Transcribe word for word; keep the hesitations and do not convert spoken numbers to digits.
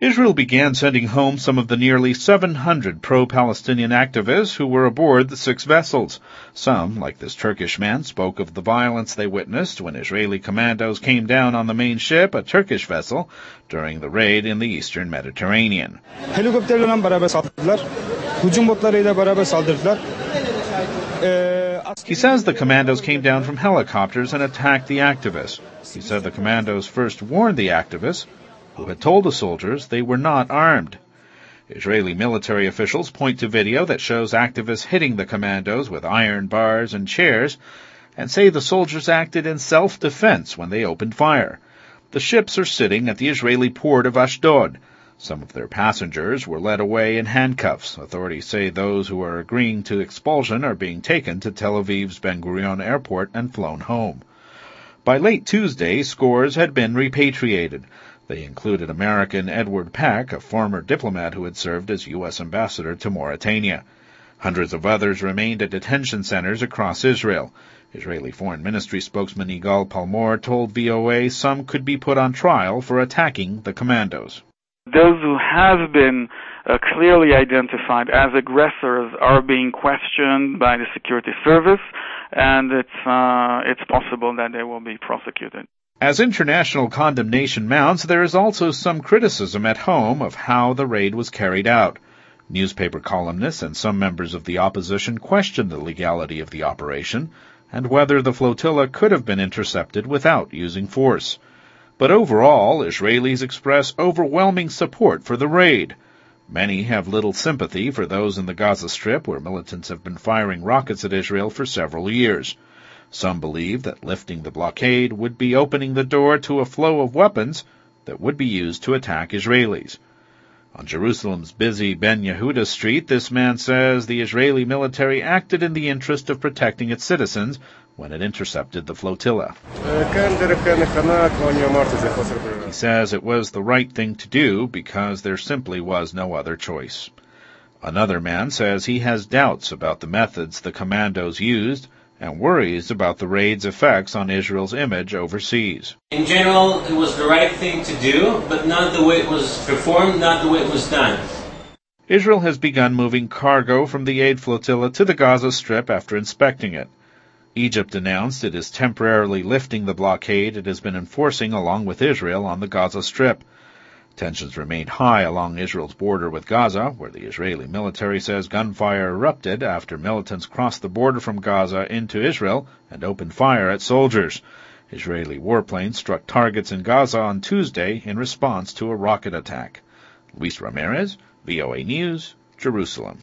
Israel began sending home some of the nearly seven hundred pro-Palestinian activists who were aboard the six vessels. Some, like this Turkish man, spoke of the violence they witnessed when Israeli commandos came down on the main ship, a Turkish vessel, during the raid in the eastern Mediterranean. Helikopterlerle beraber saldırdılar. Hücum botlarıyla beraber saldırdılar. He says the commandos came down from helicopters and attacked the activists. He said the commandos first warned the activists, who had told the soldiers they were not armed. Israeli military officials point to video that shows activists hitting the commandos with iron bars and chairs and say the soldiers acted in self-defense when they opened fire. The ships are sitting at the Israeli port of Ashdod. Some of their passengers were led away in handcuffs. Authorities say those who are agreeing to expulsion are being taken to Tel Aviv's Ben Gurion airport and flown home. By late Tuesday, scores had been repatriated. They included American Edward Pack, a former diplomat who had served as U S ambassador to Mauritania. Hundreds of others remained at detention centers across Israel. Israeli Foreign Ministry spokesman Yigal Palmor told V O A some could be put on trial for attacking the commandos. Those who have been uh, clearly identified as aggressors are being questioned by the security service, and it's uh, it's possible that they will be prosecuted. As international condemnation mounts, there is also some criticism at home of how the raid was carried out. Newspaper columnists and some members of the opposition question the legality of the operation and whether the flotilla could have been intercepted without using force. But overall, Israelis express overwhelming support for the raid. Many have little sympathy for those in the Gaza Strip, where militants have been firing rockets at Israel for several years. Some believe that lifting the blockade would be opening the door to a flow of weapons that would be used to attack Israelis. On Jerusalem's busy Ben Yehuda Street, this man says the Israeli military acted in the interest of protecting its citizens when it intercepted the flotilla. He says it was the right thing to do because there simply was no other choice. Another man says he has doubts about the methods the commandos used and worries about the raid's effects on Israel's image overseas. In general, it was the right thing to do, but not the way it was performed, not the way it was done. Israel has begun moving cargo from the aid flotilla to the Gaza Strip after inspecting it. Egypt announced it is temporarily lifting the blockade it has been enforcing along with Israel on the Gaza Strip. Tensions remained high along Israel's border with Gaza, where the Israeli military says gunfire erupted after militants crossed the border from Gaza into Israel and opened fire at soldiers. Israeli warplanes struck targets in Gaza on Tuesday in response to a rocket attack. Luis Ramirez, V O A News, Jerusalem.